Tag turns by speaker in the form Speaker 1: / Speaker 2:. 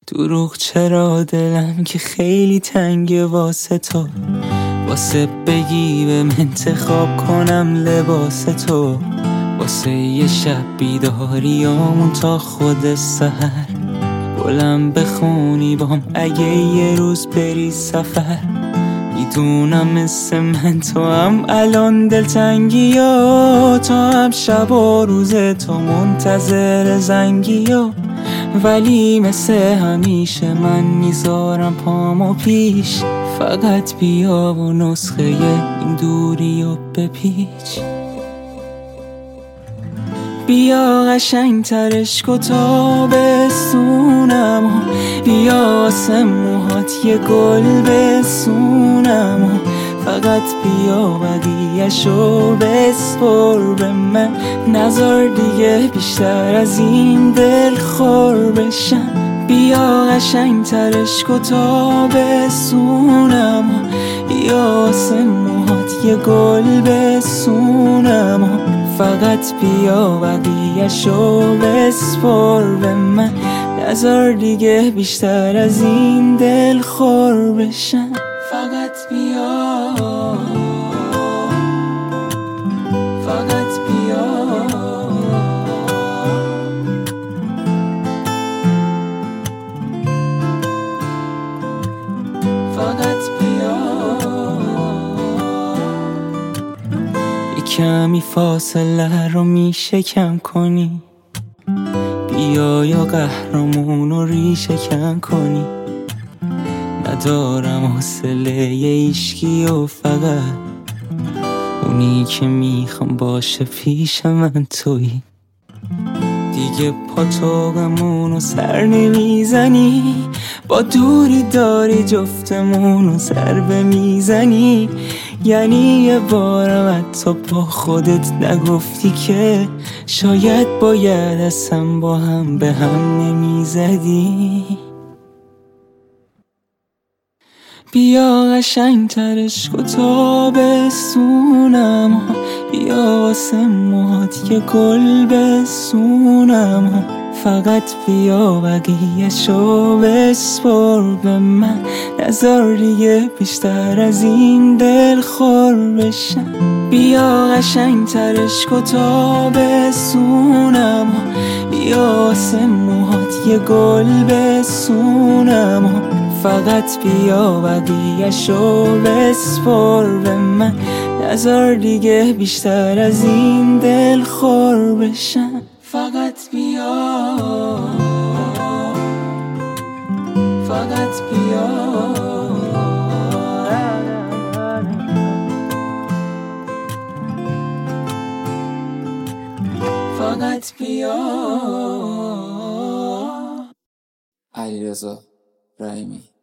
Speaker 1: دروغ چرا دلم که خیلی تنگه واسه تو، واسه بگی به من انتخاب کنم لباس تو، واسه یه شب بیداریامون تا خود سحر، بلند بخونی بام اگه یه روز بری سفر. میدونم مثل من تو هم الان دلتنگی ها، تو هم شب و روز تو منتظر زنگی ها، ولی مثل همیشه من میذارم پامو پیش، فقط بیا و نسخه این دوری و بپیچ. بیا قشنگ ترش کن تا بسونم، بیا واسه موهات یه گل بسونم، فقط بیا بقیه‌شو بسپر به من، نذار دیگه بیشتر از این دل خور بشم. بیا قشنگ ترش کن تا بسونم، بیا واسه موهات یه گل بسونم، فقط بیا بقیه‌شو بسپر به من، نذار دیگه بیشتر از این دل خور بشم. فقط بیا، فقط بیا، فقط بیا. کمی فاصله رو میشه کم کنی، بیا یا قهرمون رو ریشه کن کنی، ندارم حوصله ایشکی و فقط اونی که میخوام باشه پیش من تویی. دیگه پاتوقمون رو سر نمیزنی، با دوری داری جفتمون رو ضربه میزنی، یعنی یه بارم حتی با خودت نگفتی که شاید باید اصلا با هم به هم نمیزدی. بیا قشنگ ترش کن تا بسونم، بیا واسه موهات یه گل بسونم، فقط بیا بقیه‌شو بسپر به من، نذار دیگه بیشتر از این دل خور بشم. بیا قشنگ ترش کن تا بسونم، بیا واسه موهات یه گل بسونم، فقط بیا بقیه‌شو بسپر به من، نذار دیگه بیشتر از این دل خور بشم. فقط بیا، فقط بیا، فقط بیا.
Speaker 2: علیرضا رحیمی.